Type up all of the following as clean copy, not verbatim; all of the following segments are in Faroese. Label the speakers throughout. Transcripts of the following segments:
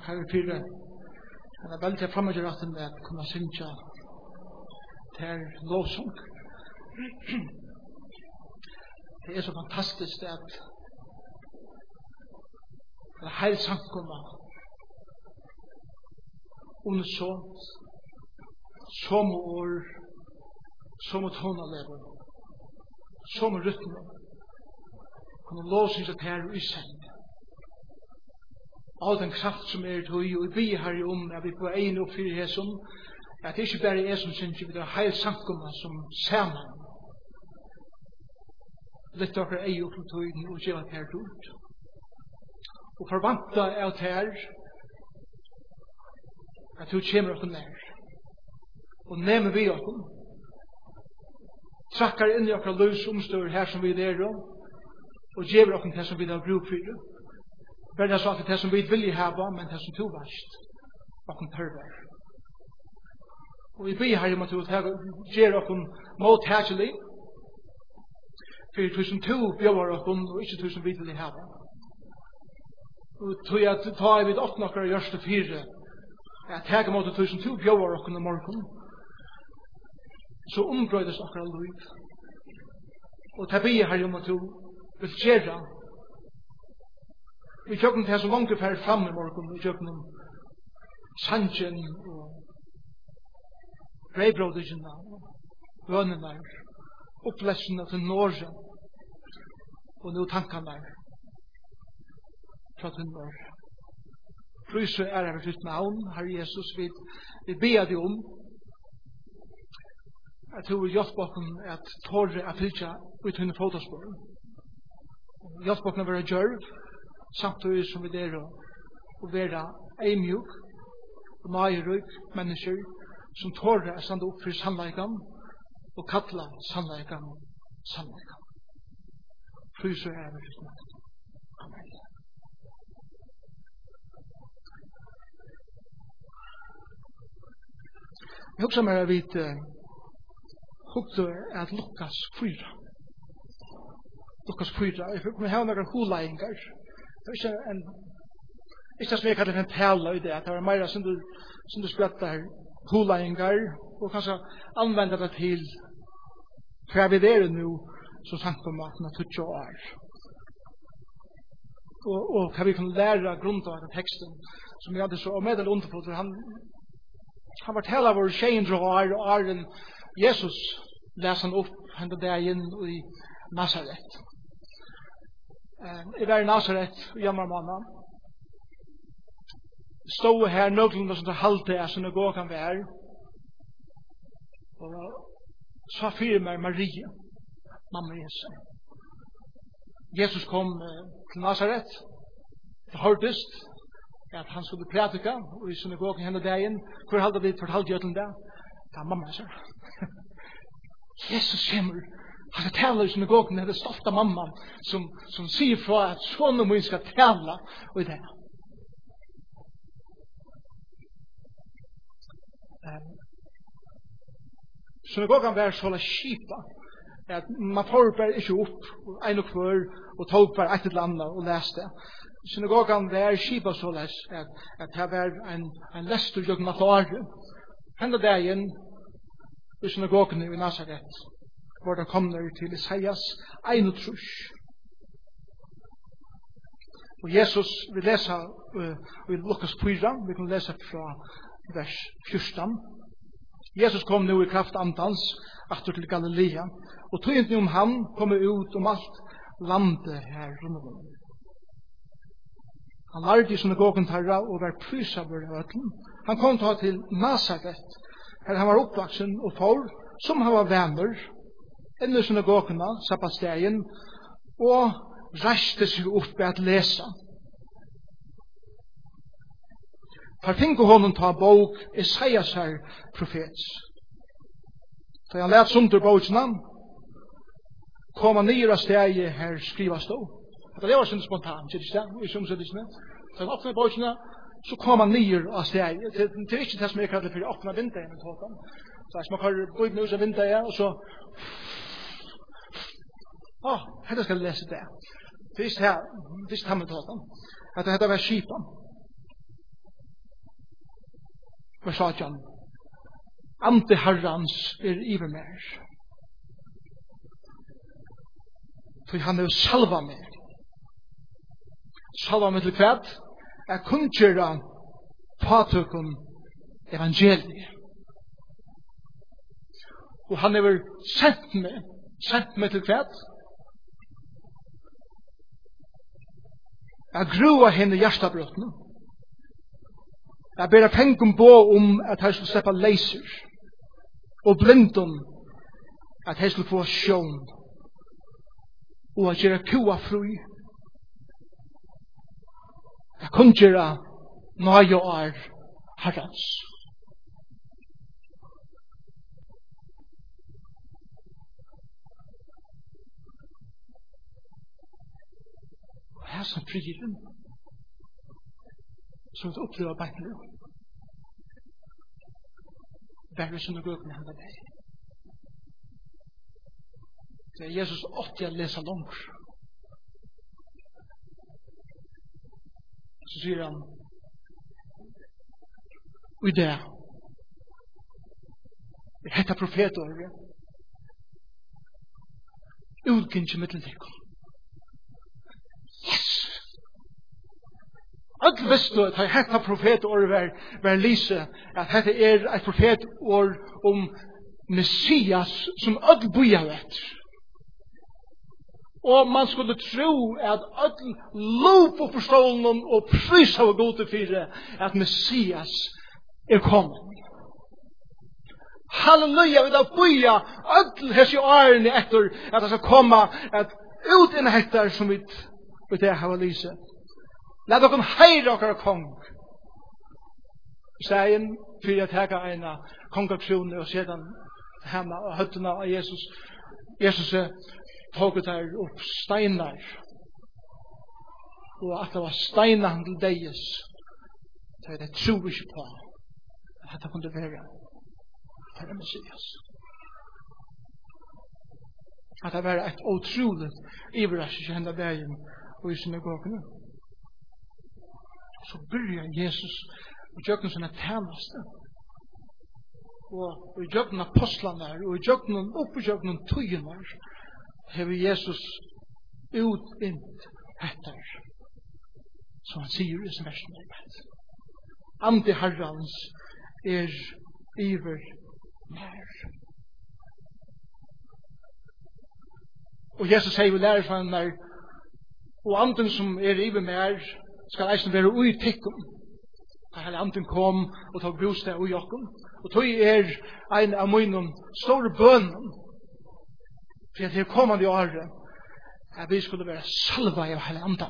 Speaker 1: Herre Fyre, han er veldig fremmedgjøraten med å kunne synge til lovsang. Det er så fantastisk at det er helt samkommet unisont, som ord, som tonelever, som rytme, kunne lovsynge til her i seng. All den kraft som er tog, og vi blir her om, at vi får en opp for Jesus, at det ikke bare er som synes, vi er helt samkommet som sammen. Litt dere er jo for tog, og gjør at det er ut. Og forvanta av det her, at du kommer oss nær. Og nemmer vi oss. Trakkar inn i oss løs omstår her som vi er, og gjør oss det som vi har bruk for. Bare så at det som vi vil ha, men det som du varst, og tørver. Og vi blir her om at du gjør oss mottagelig, for det som du bjør oss, og ikke det som vi vil ha. Og tog jeg ta i vidt åpne oss gjørste fire, at tega mot det som du bjør oss i morgen, så ombrøydes oss liv. Og det blir her om at du vil gjøre. Vi tjøkken til så langt færre fram i morgen, vi tjøkken om sangen og breibrådene og bønene, opplesene til Norge, og nå tankene fra til Norge. Pryse er her for ditt navn, Herre Jesus, vi ber deg om at du vil hjelpe oss at tåre at fylke ut under fotospåren. Hjelpe oss å være djørv, samtidig som vi der og være eimjuk og nøyerøyk mennesker som tårer å stande opp for sannleikan og kalla sannleikan. Pryse er vi for ditt. Amen. Jeg husker meg at vi hukte at Lukas 4. Lukas 4. Vi har noen holeinger. Det er ikke som jeg kallar en tale i det, det var mer som du skrattar holeinger, og kanskje anvende det til hva vi er nå, som samkommaten av 20 år. Og hva vi kan lære av grunnen av teksten, som vi hadde så meddel underfot, han forteller vår 600 år, og Arjen Jesus leser han opp hendet der inn i Nazaret. Jeg var i Nazaret i jammermannen. Stod her nøglene som det halte av synagogen var. Og så fyrer meg Maria, mamma Jesus. Jesus kom til Nazaret. Det hørtes at han skulle prædika, og i synagogen henne dagen, hvor hadde vi fortalt gjøtlen det? Det er mamma, sier. Jesus kommer, han taler i synagogen, det er stolt av mamman, som sier fra at sånne må skal tale, og i det. Synagogen var så la skipa, at man får bare ikke opp, en og hver, og tog bare et eller annet og leste. Synagogen var skipa så les, at det var en lester jøkken matare. Hende dagen, i synagogen i Nazaret, hvor det kommer til Isaias 31. Og Jesus, vi leser i Lukas 4, vi kan lese fra vers 14. Jesus kom nu i kraft andans, atter til Galilea, og tog om han kom ut om alt landet her rundt. Han lærte i synagogen tarra og var prysa over øtlen. Han kom til Nazaret, her han var oppvaksen og for, som han var venner, inne i synagogene, sabbatsdagen, og reiste seg opp at lese. Her finner honom ta bok Isaias her profets. Da han let sunder bokene, kom han nere av stedet her skriva stå. Det var sånn spontant, ikke det? I somsettisene. Da han åpnet bokene, så kom han nere av stedet. Det er ikke det som jeg kallar for å åpne vinduet med tåten. Så man kan bøyde med ut av vinduet, og så hette skal jeg lese det. Det er ikke det med tåten. At dette var skipen. vers 18. Ante Herrans iver mer. For han er salva meg. Salva meg til kvært. Jeg kunngjøra patøkken evangeliet. Og han er sendt meg til kvært. Jeg grua henne hjertabrøttene. Jeg ber pengum på at jeg skulle slippe leiser. Og blindum at jeg skulle få sjån. Og at gjøre kua fri. Jeg kunne gjøre nøye år herrens. Og her som frieren, som vi opplever bare nå, bare som det går med henne deg. Det er Jesus 80 å lese langt. Så sier han, og i det, vi heter profetåret, utgynnsje mitteltekon. Yes! Alt visste at jeg heter profetåret var lyse, at dette er et profetår om Messias som alt bojar etter. Og man skulle tro at all lov og forståelsen og pris av gode fire at Messias er kommet. Halleluja, vi da boja all hese årene etter at det skal komme at ut en hektar som vi det har lyse. Lad dere heire dere kong. Stein for å ta en kongaksjon og sedan henne og høttene av Jesus. Jesus tog der opp steinar og at det var steinar han til deis så det tror ikke på at dette kunne være for Messias at det var et utrolig iverraskelse henne dagen og i synagogene så begynner Jesus og gjør noen sånne tjeneste og i gjør noen apostlene og i gjør noen opp i gjør noen tøyene hever Jesus ut int etter som han sier i sin versen ande Herrans iver mer og Jesus sier vi lærer fra den og anden som iver mer skal eisen være ui tikkum da hele anden kom og tog bostad ui okkum og tog en av mine store bønnen for at det kommande i året at vi skulle være salva av hele anden.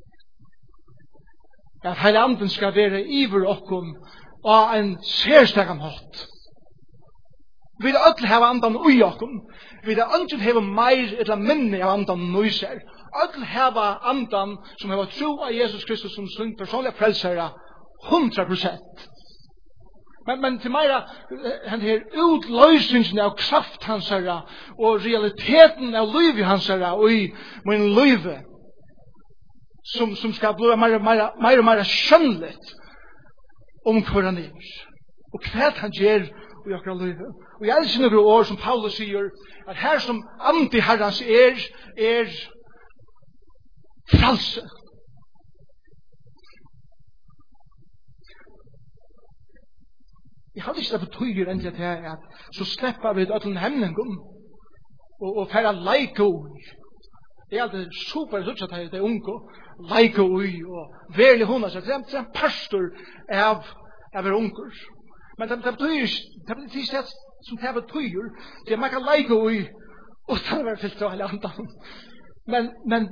Speaker 1: At hele anden skal være iver okkom og en særstegan hatt. Vi vil alle hava andan ui okkom. Vi vil alle hava meir eller minne av andan nøyser. Alle hava andan som hava tro av Jesus Kristus som sin personlige frelsere 100%. Men til meira han her utløsningen av kraft hans herra og realiteten av liv hans herra og i min liv som skal bli meira og meira skjønnligt om hver han og hva han gjør i akkurat liv og jeg elsker noen år som Paulus sier at her som anti-herrans frelse jeg hadde ikke det betyr endelig til at så slipper vi at den hemningen og færre leike ui. Det er alltid super sutt at det er unge leike ui og verlig hundra så det er en pastor av unger. Men det betyr ikke det som det betyr det er man kan leike ui og det er fyllt av hele andan. Men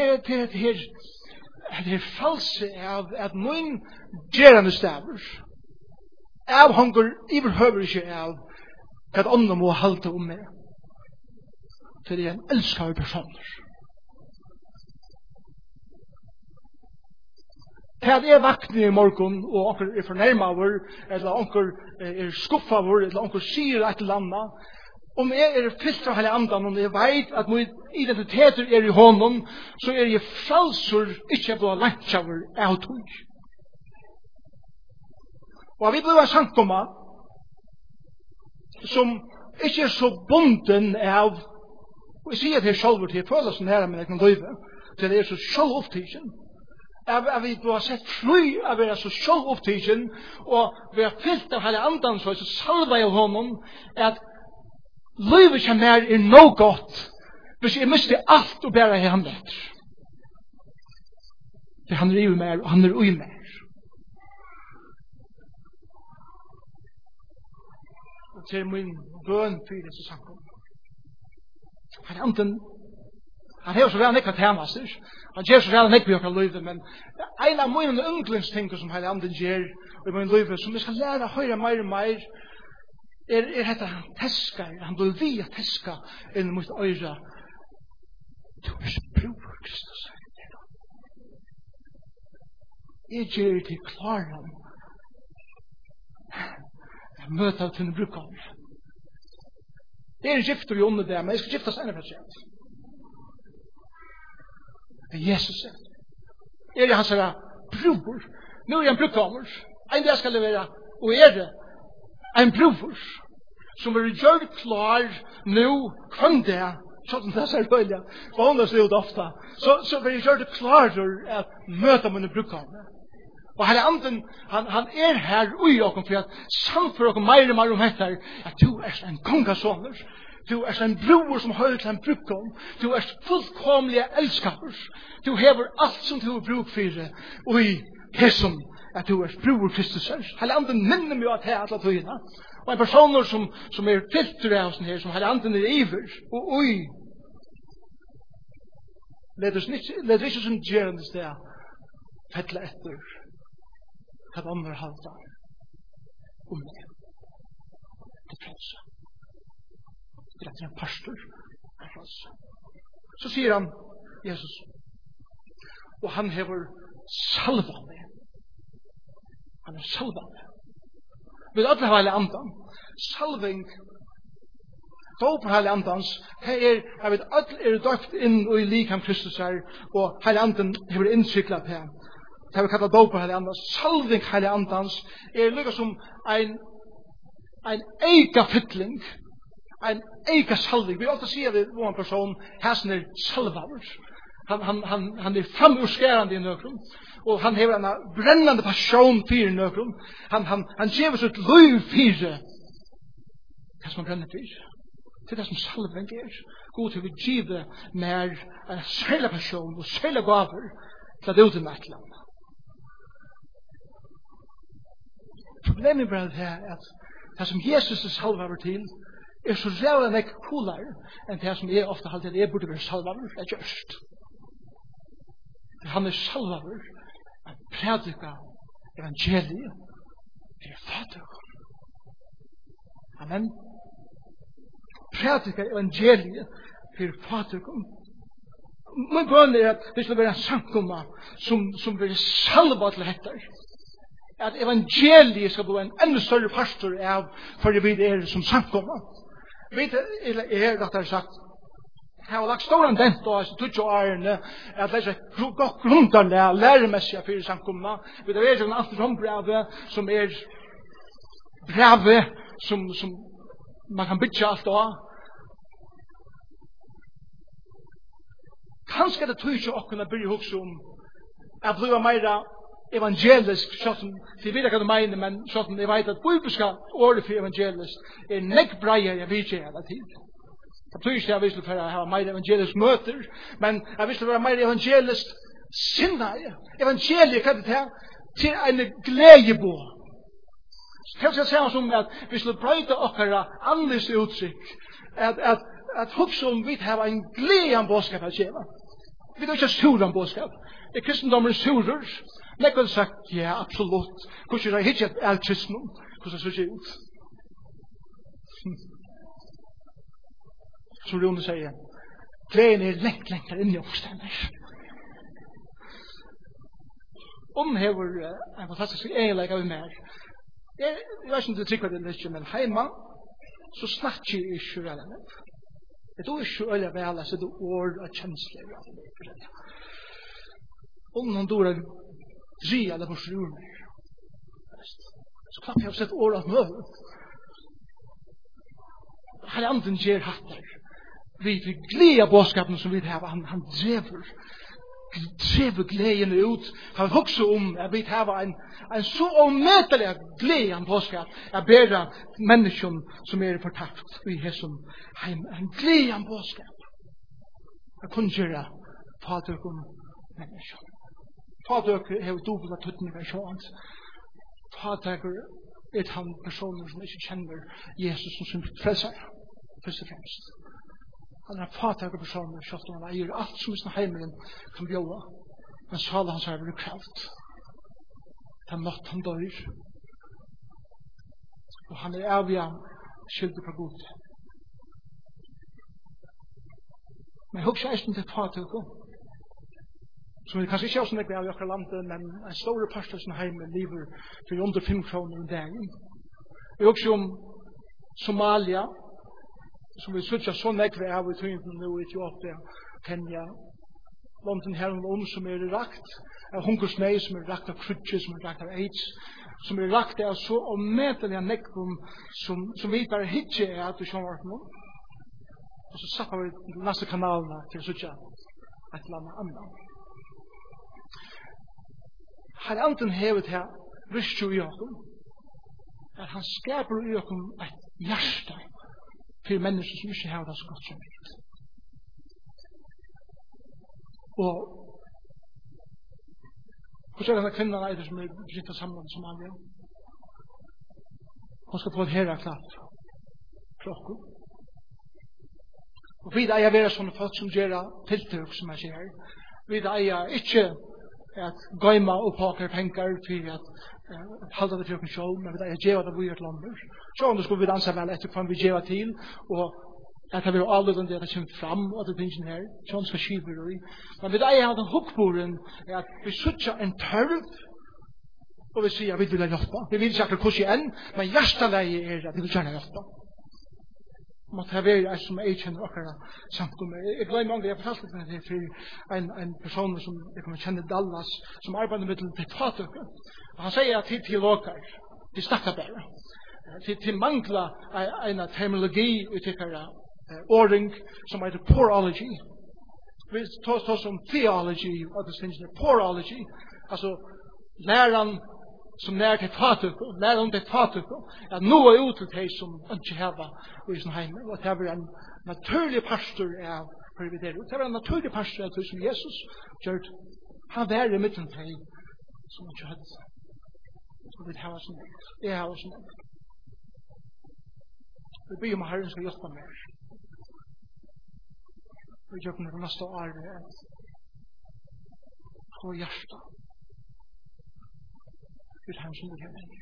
Speaker 1: det er false av at noen gerande staver av hunger iverhøver ikke av hva andre må halte om meg. For det er en elskare personer. Til jeg vakner i morgen, og onker er fornærmaver, eller onker er skuffaver, eller onker sier et eller annet, om jeg fyllt av hele andan, og jeg vet at min identiteter i hånden, så jeg fralsor ikke på lantjaver av tog. Og vi blir en samkomma som ikke så bunden av, og jeg sier det selv til følelsen her, men jeg kan løyve, til det så selvopptidsen. At vi har sett fly av å være så selvopptidsen, og vi har fyllt av hele andan, så salva av honom, at løyve som mer noe godt, hvis jeg mister alt og bare han etter. For han i mer, og han ui mer. Og til min bøn for disse samkommer. Han anten, han har så redan ikke temaster, han gjør så redan ikke bjørk av løyve, men en av mine yndlingstinker som hele anden gjør i min løyve, som jeg skal lære å høre mer og mer, dette han teskar, han vil via teska inn mot øyra. Du så bror, Kristus. Jeg gjør til klaren jeg møter til en brukar. Jeg gifter jo under det, men jeg skal gifte seg enda for seg. Det er Jesus selv. Jeg hans bror. Nå er jeg en brukar. En dag skal det være, og det en bror som vil gjøre klar nå, kvann det, sånn det er selvfølgelig, for hun har slivet ofte, så vil jeg gjøre det klar at møte mine brukar. Og hele anden, han her ui okkom for at samfør okkom meir og meir hettar at du en kongasåner, du en bror som hører til en brukkom, du fullkomlige elskapers, du hever alt som du har bruk for, og i hessom at du bror Kristus er. Hele anden minner meg at her alle tøyene, og en person som fyllt ur av her, som hele anden iver, og ui, leder ikke som gjerende sted, fettla etter, at andre halta om det. Det frelse. Det er en pastor. Det frelse. Så sier han, Jesus, og han hever salva meg. Han salva meg. Vi alle har hele andan. Salving, dåper hele andans, jeg vet, alle døpt inn og i likam Kristus her, og hele andan hever innsyklet her. Det har vi kallat dåper hele andans. Salving hele andans lykka som en eika fytling, en eika salving. Vi alltid sier det om en person, hæsen salvaver. Han framurskerande i nøkron, og han hever en brennande passion fyrir nøkron. Han gjever sitt liv fyrir det som han brenner fyrir. Det det som salving God til vi giver mer en særlig passion og særlig gaver til at det med et land. Problemet er at det som Jesus salvaver til så rævlig ikke coolere enn det som jeg ofte halte det burde være salvaver, det gjørst. Han salvaver at prædika evangeliet til fader. Amen. Prædika evangeliet til fader. Min bønn at det skal være en samkomma som blir salva til hettar. At evangeliet skal bli en enda større pastor av for det som samkomma. Vet at det sagt, jeg har lagt stor dent og tutsi årene at det godt grunderlig læremessig for samkomna. Vet at det en antirombrevet som brevet som man kan bytja alt av. Kanskje det tog ikke åkken å byrja hos om at bliva meira evangelisk, sånn, til videre hva du mener, men sånn, jeg vet at bibelska året for evangelisk nekk breier jeg vet ikke hele tid. Det betyr ikke at jeg vil for å ha mer evangelisk møter, men jeg vil være mer evangelisk sinne. Evangeliet kan det til en gledebå. Kanskje jeg sier som at vi skal brøyde okkara andres uttrykk, at hukse om vi har en gleden bådskap å kjeva. Vi er ikke sur om bådskap. Er kristendommen surer? Nekk har sagt, ja, absolutt. Hvordan er det ikke er kristendom? Hvordan ser det ut? Så Rune sier, gleden lengt inn i oppstendet. Omhever en fantastisk egenlegg av mer. Jeg vet ikke om det trykker det eller ikke, men heima, så snakker jeg ikke relevant. Det er ikke øyelig vel, så det er ord og kjensler. Om noen dår er dri eller forsrur meg. Så knappt jeg har sett året møvet. Her anden gjør hatt der. Vi gleder bådskapen som vi har. Han drever gleden ut. Han hokser at vi har en så omøtelig gleden bådskap. Jeg ber mennesken som fortapt. Vi har som en gleden bådskap. Jeg kunne gjøre fadøkken mennesken. Fadøkken er jo dobbelt tøtninger sånt. Fadøkken han personer som ikke kjenner Jesus som sin frelser. Først og fremst. Han fadøkken personer som han eier alt som i sin heimelen kan bjøve. Men sala hans har vært kravt. Den natt han dør. Og han avgjør skyldig for Gud. Men jeg husker eisen til fadøkken. Som vi kanskje ikke har sånn ikke av i akkurat landet, men en store parst av sin heime lever for under 5 kroner om dagen. Vi husker om Somalia, som vi suttet sånn ikke av i tøynden nå i Etiopia, Kenya, London her som rakt av hungersnøy, som rakt av krutje, som rakt av AIDS, som rakt av så omedelig nekkum som vi bare hitje at du skjønner nå. Og så satt vi de neste kanalene til å suttet et eller annet. Her anden hevet her rystjo i okken, at han skaper i okken et hjerte for mennesker som ikke har det så godt som vidt. Og hvordan denne kvinnen eider som begynt sammen som andre? Hun skal få et herre klart for okken. Og vi eier være sånne folk som gjør tiltøk som jeg sier. Vi eier ikke at gøyma og pakker penger for at halda det for okken sjål, men vi eier gjeva det vi gjør til andre. Sjån det skulle vi dansa vel etter hva vi gjeva til, og at det vil alle det kommer fram, og det finnes her, sånn skal skiver vi. Men vi eier at den hukkboren er at vi sutja en tørv, og vi sier at vi vil hjelpe. Vi vil ikke akkurat hvordan enn, men hjerteleie er at vi vil gjerne hjelpe. Måtte ha vært jeg som jeg kjenner akkurat samtidig med. Jeg glemmer mange, jeg fortalte det til en person som jeg kommer kjenne Dallas, som arbeider med til fatøkken. Og han sier at til lokker, til snakker bare. Til mangler en terminologi uttikkere, ordning som heter porology. Vi tar som theology, og det finnes det porology, altså læren som nær til fatøkken, lærer om til fatøkken, at nå ut til de som ikke har i sin heim, og det er en naturlig pastor av for vi der. Det er en naturlig pastor av det som Jesus gjør. Han var i midten til de som ikke hadde det. Så vi har oss ned. Jeg har oss ned. Vi ber om at Herren skal hjelpe meg. Vi gjør det neste året på hjertet. Ut han som vil ha meg.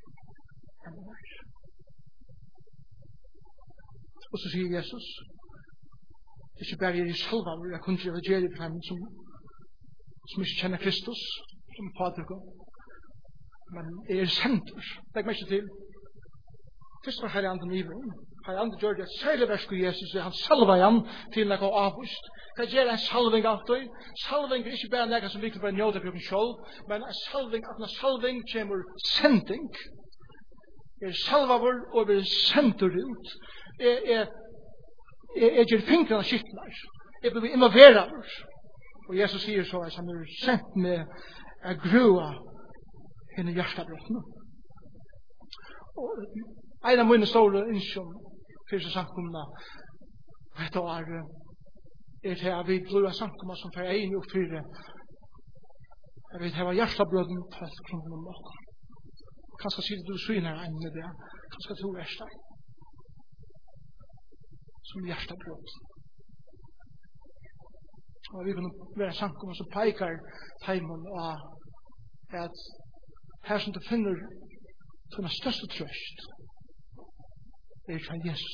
Speaker 1: Og så sier Jesus, ikke bare i selva, hvor jeg kunne ikke reagere på ham som ikke kjenner Kristus, som fadøkken, men senter. Legg meg ikke til. Først var Herre Anden i vinn. Herre Anden gjør det et særlig versk i Jesus, han salva igjen til noe avvist. Hva gjør en salving alltid? Salving er ikke bare noe som vi kan bare njøte på selv, men en salving, at når salving kommer sending, salvaver og blir sendt ut. Jeg gjør fingrene skiftene. Jeg blir involveret. Og Jesus sier så at han sendt med å grua henne hjertebrottene. Og en av mine store innsjøn fyrir samkomna dette år til at vi blir samkomna som for en og fire jeg vet hva hjertebrøden talt kronen om dere. Kanskje sier du syner en med det. Kanskje to verste. Som hjertebrød. Og vi kan være samkomna som peikar heimen og at her som du finner til den største trøst fra Jesus.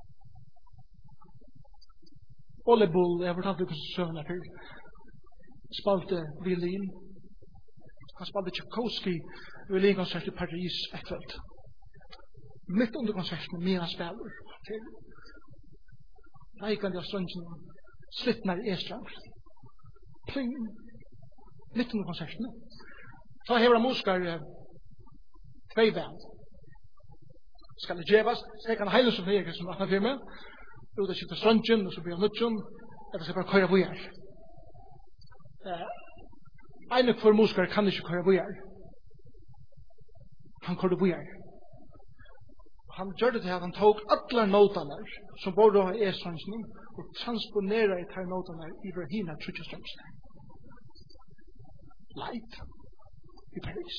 Speaker 1: Ole Bull, jeg har fortalt dere søvn her, spalte violin. Han spalte Tchaikovsky violinkoncert i Paris etterhvert. Mitt under konserten, mina spiller til leikande av strøngen, slittnar e-strang. Pling! Mitt under konserten. Så hever han muskar tvei vel. Skal det gjevast? Så jeg kan heile som jeg som 18 firma. Ut av skifta strøntjen, og så blir han nødtjen, eller skal bare køyre bojar. Eine kvar muskar kan ikke køyre bojar. Han køyre bojar. Han gjør det til at han tok alle notene som både har e-strøntjen, og transponerer i tar notene i hver hina trutjestrøntjen. Light i Paris.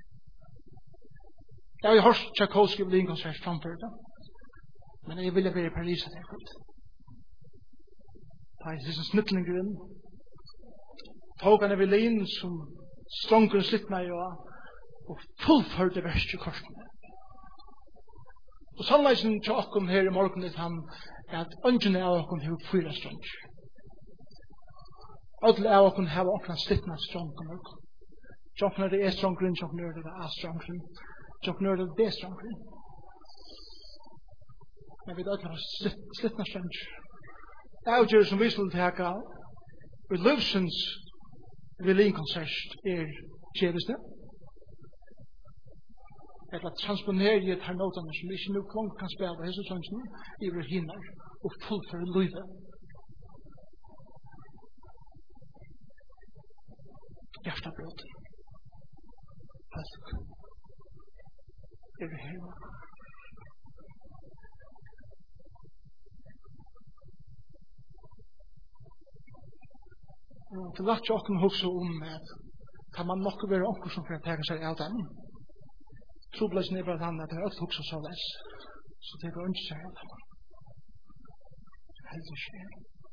Speaker 1: Jeg har jo hørt Tchaikovsky og Lincoln framfør det. Men jeg ville være i Paris at jeg kunne. Da er disse snittlinggrunnen. Tog han Evelyn som strångren slittna i og fullførte verst i korsene. Og sannleisen til okkom her i morgen er han at ungen av okkom har 4 strånger. Alle av okkom har okkom slittna strånger. Jokken er det E-strongren, jokken er det A-strongren, jokken er det D-strongren. Men vi har slittna strånger. Avgjør som vi skulle teka ved Løvsens violinkoncert kjeveste. Eller transponere i et her notene som vi ikke nu klong kan spela på hese sånne i vår hinner og fullføre løyve. Hjertabrød. Folk. Er det her? Det lagt jo åkken hokse at kan man nok være åkker som for å teke seg av dem. Trobladsen er bare at det er alt hokse så les. Så det går ikke seg av dem. Helt ikke.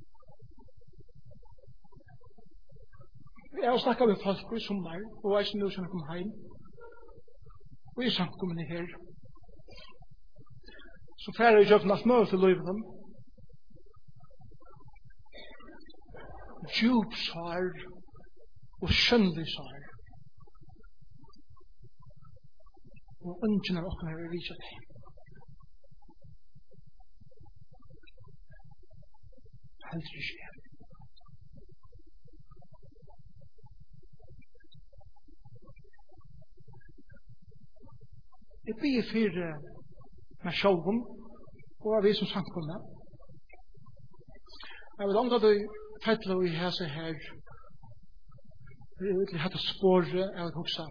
Speaker 1: Jeg har snakket med folk i sommer, og jeg synes nå kom hjem. Og jeg samkommer her. Så færre jeg kjøkken alt mulig til løyven. Djupsar og skjønnlysar. Og ungen av okken har viset det. Helt ikke. Jeg blir for meg sjølven, og av vi som samkomne. Jeg vil omgå det fettla vi har seg her. Vi vil ha det spåret av å hoksa.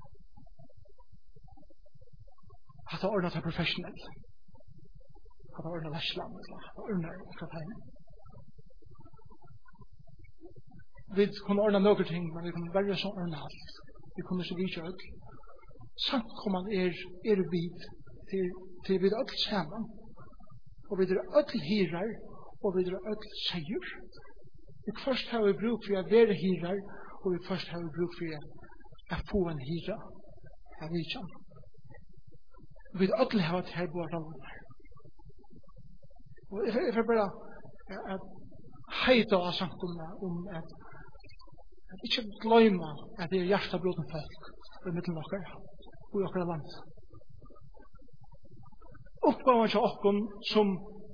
Speaker 1: At det ordnet er professionelt. At det ordnet er slam. At det ordnet er fra tegn. Vi kunne ordne noen ting, men vi kunne være så ordnet alt. Vi kunne ikke vise alt. Samkomman er vid til vi er alt sammen. Og vi er alt hirar, og vi er alt seier. Vi først har vi bruk for å være hirar, og vi først har vi bruk for å få en hira av vidjan. Vi er alt har til her på rollene. Og jeg får bare heita av samkomman at ikke gløyma at det er hjertabroten folk i middelen av dere. I okkara land. Uppgaven til okkon som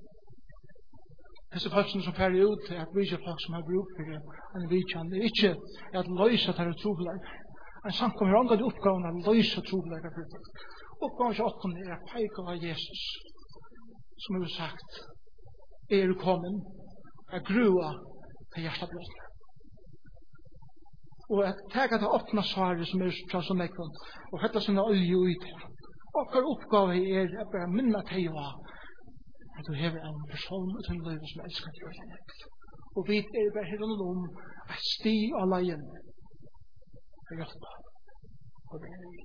Speaker 1: disse folkene som færger ut til at vidja folk som har bruk for en vidjan er ikke at løysa tar trobeleik. En samkom har omgått uppgaven at løysa trobeleik for folk. Uppgaven til okkon er at peika av Jesus som har sagt er kommet at grua til hjertablåsene. Og at tega til åpna svaret som er fra som ekon, og hetta sinna olje ut her. Okkar oppgave er at bare minna teg at du hever en person ut i livet som elskar til å og vi er bare her at sti av leien for hjelpa og det er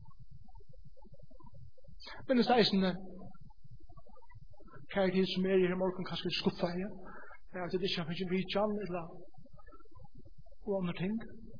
Speaker 1: men det eisende kjærlighet som er i her morgen kanskje skuffa her det er at det ikke har finnet vidjan eller og andre ting.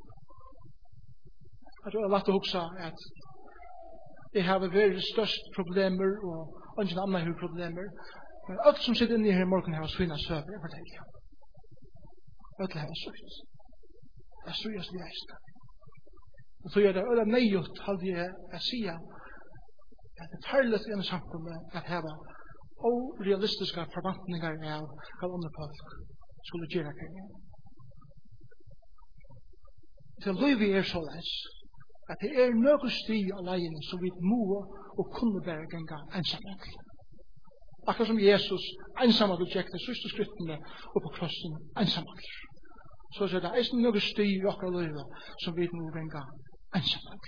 Speaker 1: Jeg tror det er lagt å huske at jeg har vært størst problemer og ingen annen har problemer. Men alt som sitter inne i her i morgen har svinnet søver, jeg forteller jeg. Alt har søkt. Jeg tror jeg skal reise. Og så gjør det øyne nøyot, hadde jeg sier at det farligst i en samfunnet at her var orealistiske forventninger av hva andre folk skulle gjøre kring. Til livet er så leis at det noe sti av leien som vi må og kunne bare genga ensamhet. Akkurat som Jesus ensamhet og gikk de siste skrittene opp på krossen ensamhet. Så er det eisen noe sti i akkurat livet som vi må genga ensamhet.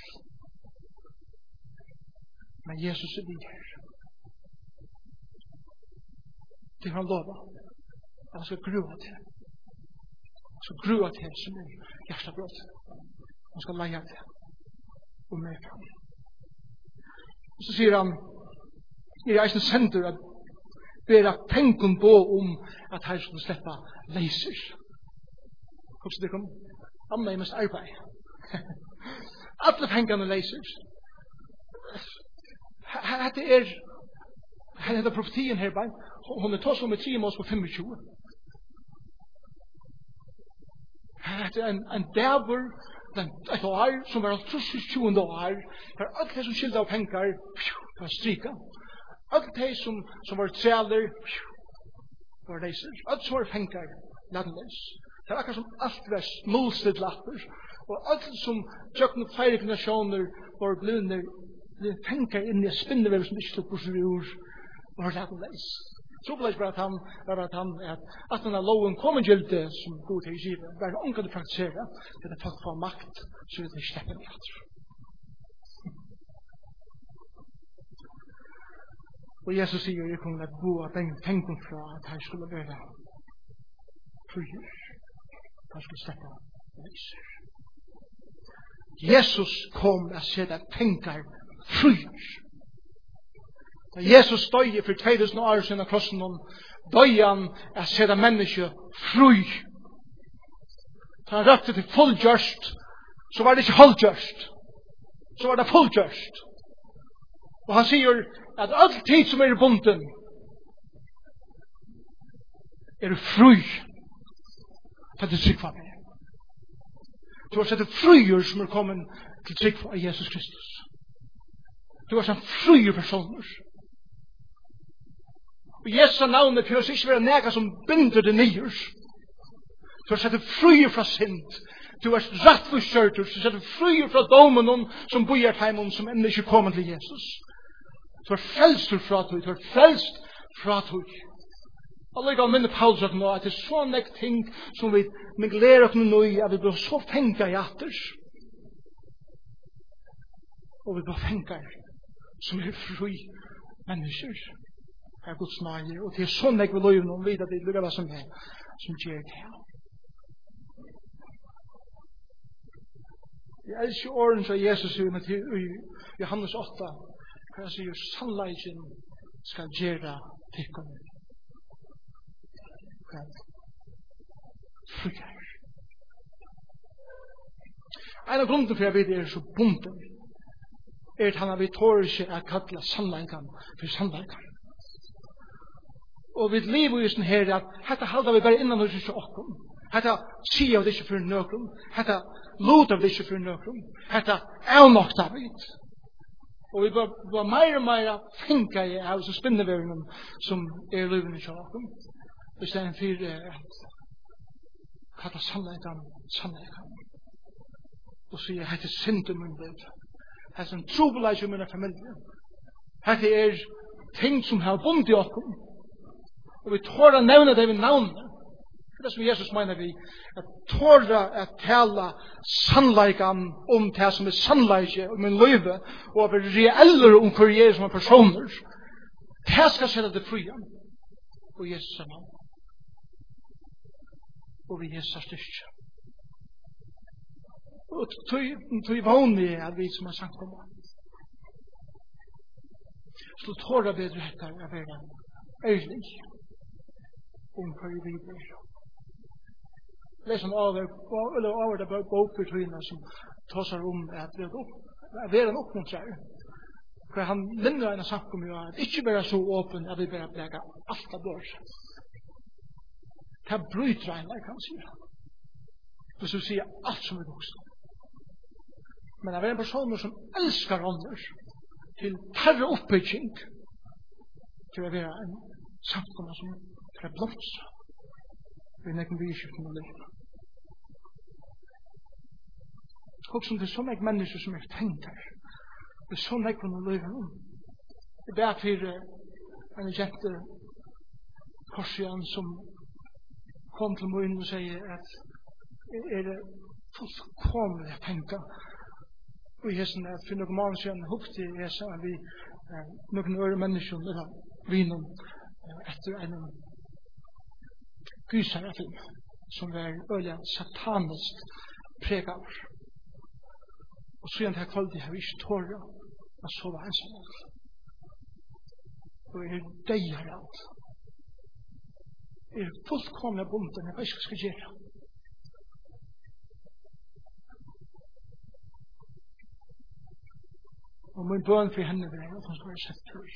Speaker 1: Men Jesus er vi her. Det har han lovet. Han skal grua til. Han skal grua til som er hjertebrott. Han skal leie til. Og med fram. Og så sier han, i eisen sender at ber at penken på om at han skulle slippe leiser. Hvordan det kom? Amma er mest arbeid. Alle pengene leiser. Her er profetien her bare. Hun er tås om med 3 mås på 25. Her er en dæver, et år som var 20 år, for alt det som skilte av penger, var strika. Alt det som var trealer, var reiser. Alt som var penger, landløs. Det er akkurat som alt var mulstet lapper, og alt som tjøkken flere generasjoner var blivende penger inn i spinnevev som ikke tok seg ur, var landløs. Så ble det bare at han er loven kom en gilde som god til å give, var det omgående å praktisere, til at folk får makt, så er det slipper det etter. Og Jesus sier, jeg kommer til å bo av pengen fra at han skulle være frier. Han skulle slippe leiser. Jesus kom og sier at penger frier. Da Jesus døde for 2000 år siden av krossen, døde han å sitte mennesket fri. Da han røpte til fullgjørst, så var det ikke halvgjørst. Så var det fullgjørst. Og han sier at all tid som er i bunden er fri. Det er trygg for meg. Du har sett frier som er kommet til trygg for Jesus Kristus. Du har sett frier personer. Og Jesu navnet for oss ikke være nega som binder det nyers. Du har sett frier fra synd. Du har rettforskjørt. Du har sett frier fra domen som bor hjemme som enda ikke kommer til Jesus. Du har frelst fra tog. Du har frelst fra tog. Alle gav minne Paulus at nå, at det er sånne ting som vi miglerer oss nå i, at vi blir så fengt i atters. Og vi blir fengt som er fri mennesker. Det er Guds nage, og det er sånn jeg vil løyve noen videre, det er hva som er, som gjør det her. Jeg elsker årene som Jesus sier i Johannes 8, hva han sier, sannleggen skal gjøre tikkene. Frier. En av grunnen for jeg vet er så bunden, er at han har vi tår ikke å kalle sannleggen for sannleggen. Og vi lever i sånn her at dette halder vi bare innan hos ikke okkom. Dette sier vi ikke for nøkron. Dette lutar vi ikke for nøkron. Dette er nok da vi. Og vi var mer og mer finka i av så spinneverden som er livet i okkom. I stedet for at kalla sannleggen. Og sier dette er synd i min liv. Dette er en trobeleis i min familie. Dette er ting som har bundet i okkom. Og vi tårer å nevne det ved navnet. Det er som Jesus mener vi. At tårer å tale sannleikan om det som er sannleike om en løyve, og å være reeller om hver Jesus som er personer. Det skal sette det fri. Og Jesus er navn. Og vi Jesus er styrke. Og tog vanlig er vi som er sagt om det. Så tårer bedre etter å være ærlig. Om hva vi blir. Det er som over det bøker tøyene som tåser om at vi er en oppmuntrere. For han minner en sagt om at ikke være så åpen at vi bare bleker alt av dår. Det bryter en, kan man si. Hvis du sier alt som er voksen. Men det er en person som elsker andre til terre oppbygging til å være en samkommer som for å blomstre. Vi nekker vi ikke til å leve. Folk som det er sånne mennesker som tenker. Det er sånne kunne løyve om. Det er bare for en jente Korsian som kom til munnen og sier at det fullkomlig å tenke. Og jeg sånn at for noen måneder siden hukte jeg sånn at vi noen øre mennesker eller vinen etter en gysarafilm som var øyelig satanisk pregaver. Og så igjen til kvalitet har vi ikke tåret å sove ensamhet. Og jeg deier alt. Jeg fullkomlig bunden, jeg vet ikke hva jeg skal gjøre. Og min bøn for henne er at hun skal være sett fri.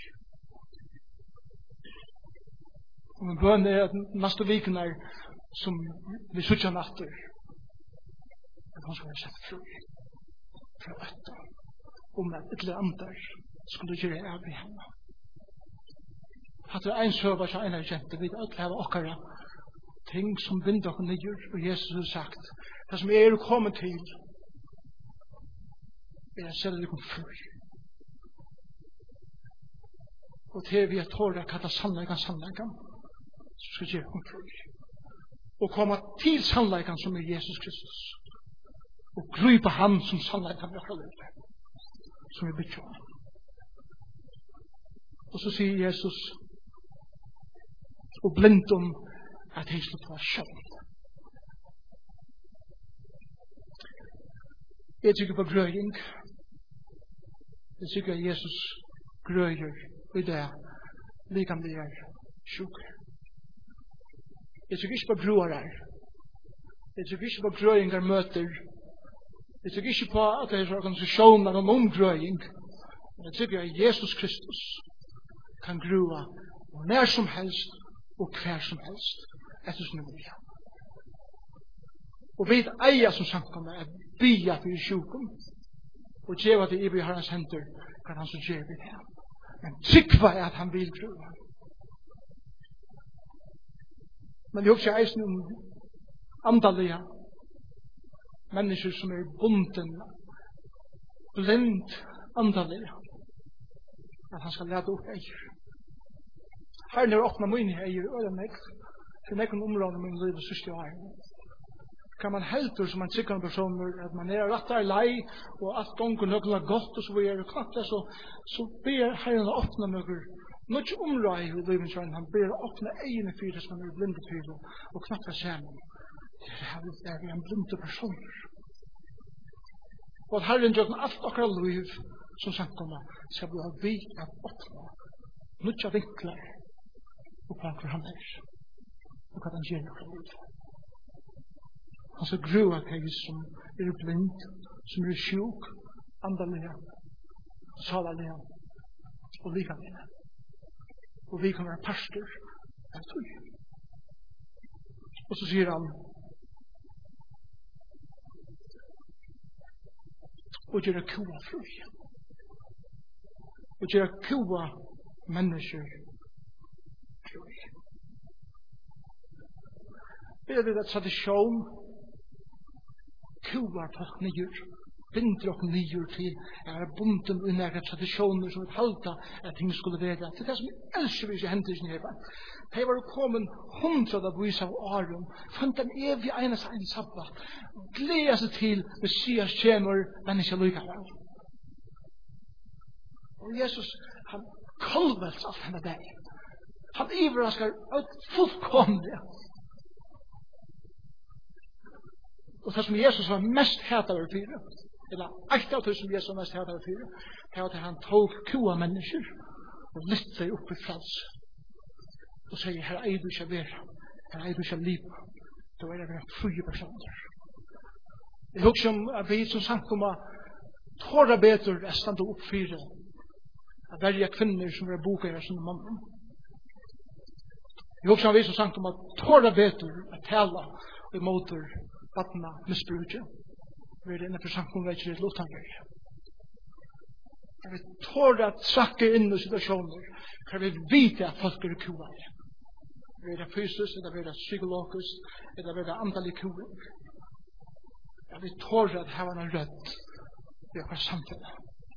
Speaker 1: Og min bøn er at neste viken som vi suttjer natter, at hun skal være sett fri. Fra dette. Om at et eller annet skulle gjøre av i henne. At det en søver til en av jente, vi alle har okkara ting som binder oss nyer, og Jesus har sagt, det som er kommet til, er å selge dere fri. Og til vi har tåret å kalla sannleikan, så skal gjøre dere fri. Og komme til sannleikan som er Jesus Kristus. Og gripe han som sannleikan vi har livet, som vi bytter om. Og så sier Jesus, og blind om at jeg skal få skjønn. Jeg tykker på grøying. Jeg tykker at Jesus grøyer i det likam det er sjuker. Jeg tykker ikke på grøyere. Jeg tykker ikke på grøyinger møter. Jeg tykker ikke på at det er organisasjoner om omgrøying. Jeg tykker at Jesus Kristus kan grøye nær som helst og hver som helst etter sin vilja. Og vi eier som samkommer er bya for sjukum og djeva det i hans hender kan han så djeva det her. Men tykva er at han vil grøye. Men det er også eisen om andalige mennesker som er bunden, blind andalige, at han skal lede opp eier. Herren er åpnet mine eier og øyne meg, for nekken områder min liv og sørste år. Kan man helter som en sikker person, at man er rett der lei, og alt gonger noe er godt, og så vi er knapt det, så ber Herren å åpne noe, noe ikke områder i livet, han ber å åpne eierne for det som han er blinde for, og knapt det sammen. Det er en blinde person. Og at Herren gjør alt akkurat liv, som samkommer, skal bli av vidt av åpne, noe vinkler, og på hva han er, og hva han gjør noe liv. Han skal grua deg som er blind, som er sjuk, andalige, salalige, og likalige. Og vi kan være pastor av tog. Og så sier han, og gjøre kua fri. Og gjøre kua mennesker fri. Er det tradisjon kuvar folk nyer, binder og nyer til bunden i nære tradisjoner som halta at ting skulle være. Til det som elsker vi ikke hendelsen i hever. De var kommet 100 av vis av åren, fant den evige enes en sabbat, gleder seg til Messias kjemer, men ikke lykker vel. Og Jesus, han kolvels alt henne deg. Han ivraskar fullkomlig. Og det som Jesus var mest hæt av fire, eller alt av det som Jesus var mest hæt av fire, det var at han tog kua mennesker og lytte seg opp i frals. Og sier, her er du ikke vera, her er du ikke liv, da er det frie personer. Jeg husker om at vi som samkommer tåra betur er stand opp fire, at verja kvinner som er boka i som mannen. Jeg husker om vi som samkommer tåra betur at tala i motor vatna misbruket. Vi er inne for samkomvekker i lufthanver. Vi tårer at trakke inn i situasjoner kan vi vite at folk er kua. Vi er fysisk, eller vi er psykologisk, eller vi er andalig kua. at vi tårer at hava en rødt i hver samfunnet.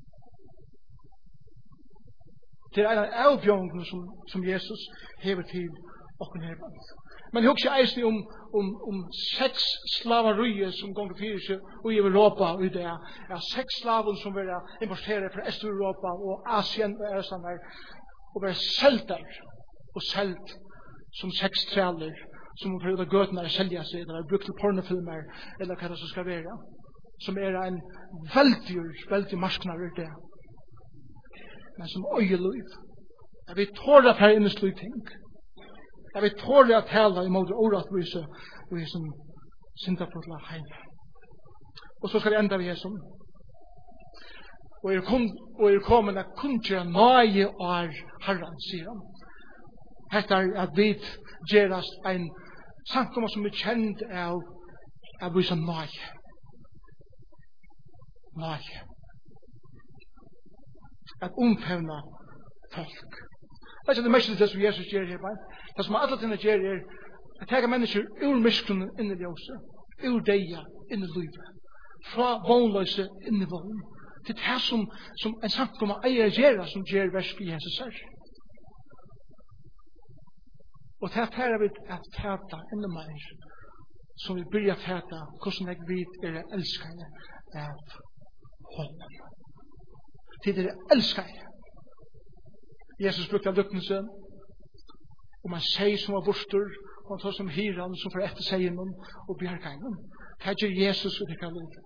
Speaker 1: Det en av avbjørnene som Jesus hever til okken her. Men jeg husker eisning om 6 slavarøyer som gonger fyrir seg i Europa og i det. Ja, 6 slaver som vil importere fra Øst-Europa og Asien og Østland og være selgt der og selgt som 6 træler som for ut av gøtene selger seg eller brukt til pornofilmer eller hva det som skal være. Som en veldig marsknar i det. Men som øyeliv. Jeg vil tåre for en slik ting. Jeg vil tåre at tale i måte åretvise og i som syndafotla heim. Og så skal jeg enda vi her som og er kommet at kun gjøre nøye av Herren, sier han. Hette at vi gjerast en samkomma som er kjent av vi som nøye. Nøye. At omfevna folk. Det er det mest det som Jesus gjør her. Det som alle tingene gjør er at tega mennesker ur miskronen inn i ljøse, ur deia inn i livet, fra vånløse inn i vån. Det er det som en samkomma eier gjør som gjør versk i Jesus her. Og det er her vi at tæta enda mer som vi byrja tæta hvordan jeg vet er elskende av hånden. Til det elskende. Jesus brukte lukkelse om en seg som var borster og han tar som hyran som får etter seg innom og bjergegnen. Det gjør Jesus og det kan livet.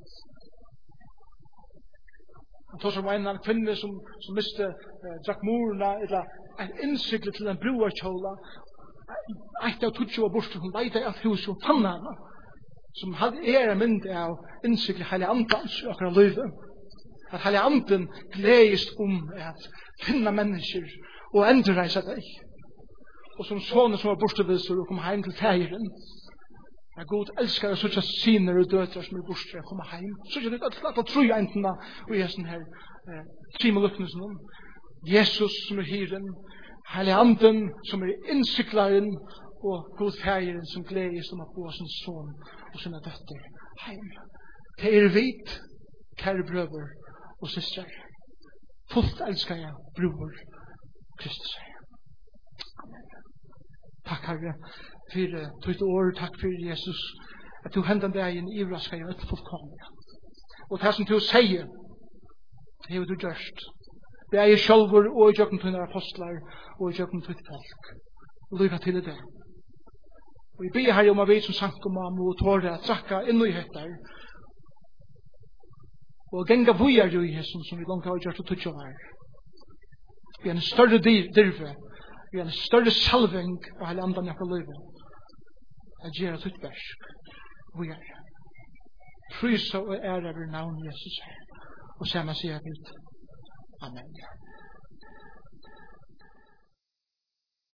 Speaker 1: Han tar som en kvinne som miste drakmorna eller en innsikle til en broarkjola. Eit av tutsi var borster, hun leide av hus og fann henne som hadde en mynd av innsikle heilig andans i akkurat livet. At heilig anden gledest at finna mennesker og endreisa deg. Og som sånne som var borteviser og kom heim til feiren. At God elskar å søtja siner og døtre som er borte og komme heim. Søtja det at tro i entene og i sånn her trimelukkene Jesus som er hiren, heilig anden som er innsiklaren og God feiren som gledes å få sin son og sine døtter heim. Det er vit, kære brøver og systrar. Fullt elskar jeg bror Kristus. Amen. Takk Herre for ditt år, takk for Jesus at du hendan deg inn i raskar jeg et fullkomlig. Og det som du sier det har du gjørst. Det er jeg sjálfur og i jøkken til apostlar og i jøkken til folk. Lykke til det. Og vi ber Herre om at vi som sankomma må tåre at trakka inn i hettar og genga vujar jo i hesson som vi langt har gjort og tutsi var. Vi er en større dirve, vi er en større salving av hele andan jakka livet. Jeg gjør tutt bersk, vujar. Prysa og ære over navn Jesus her. Og samme sier jeg vidt. Amen.